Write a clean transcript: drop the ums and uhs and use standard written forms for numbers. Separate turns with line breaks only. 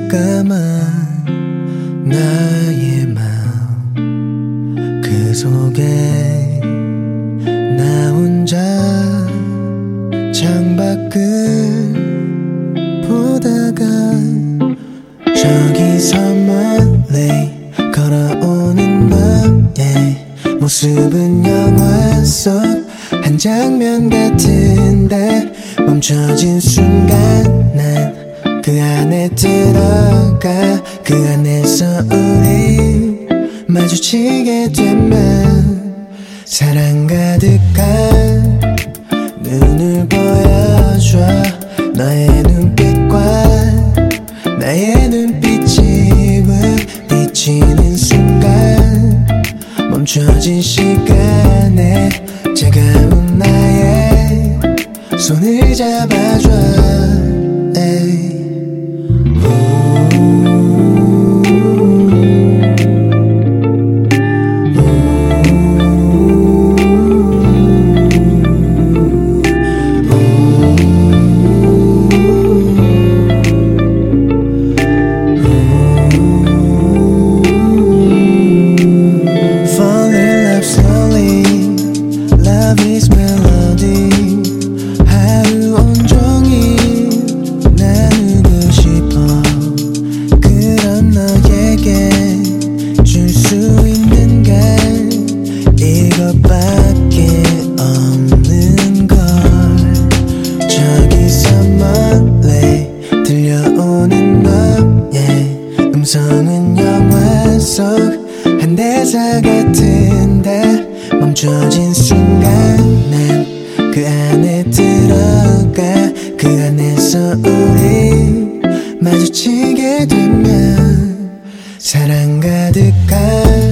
새까만 나의 마음 그 속에 나 혼자 창밖을 보다가 저기서 멀리 걸어오는 너의 모습은 영화 속 한 장면 같은데 멈춰진 순간 난 그 안에 들어가 그 안에서 우리 마주치게 되면 사랑 가득한 눈을 보여줘 너의 눈빛과 나의 눈빛이 부딪히는 순간 멈춰진 시간에 차가운 나의 손을 잡아줘 에이. Love is melody 하루 온종일 나누고 싶어 그런 너에게 줄 수 있는 건 이것밖에 없는 걸 저기서 멀리 들려오는 너의 음성은 영화 속 한 대사 같은데 멈춰진 순간 난 그 안에 들어가 그 안에서 우리 마주치게 되면 사랑 가득한